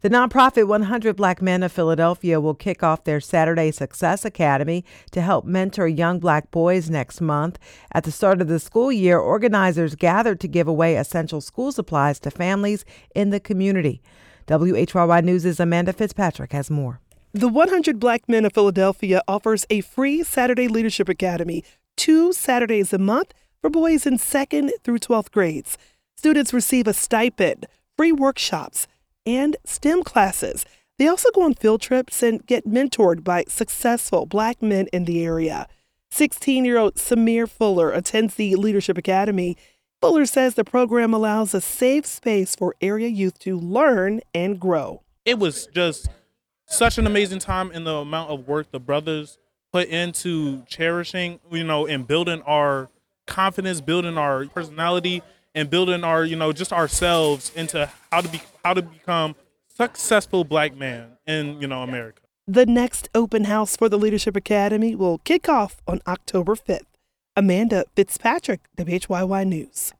The nonprofit 100 Black Men of Philadelphia will kick off their Saturday Success Academy to help mentor young Black boys next month. At the start of the school year, organizers gathered to give away essential school supplies to families in the community. WHYY News' Amanda Fitzpatrick has more. The 100 Black Men of Philadelphia offers a free Saturday Leadership Academy 2 Saturdays a month for boys in 2nd through 12th grades. Students receive a stipend, free workshops, and STEM classes. They also go on field trips and get mentored by successful Black men in the area. 16-year-old Samir Fuller attends the Leadership Academy. Fuller says the program allows a safe space for area youth to learn and grow. It was just such an amazing time in the amount of work the brothers put into cherishing, and building our confidence, building our personality, and building our, just ourselves into how to become successful Black man in, America. The next open house for the Leadership Academy will kick off on October 5th. Amanda Fitzpatrick, WHYY News.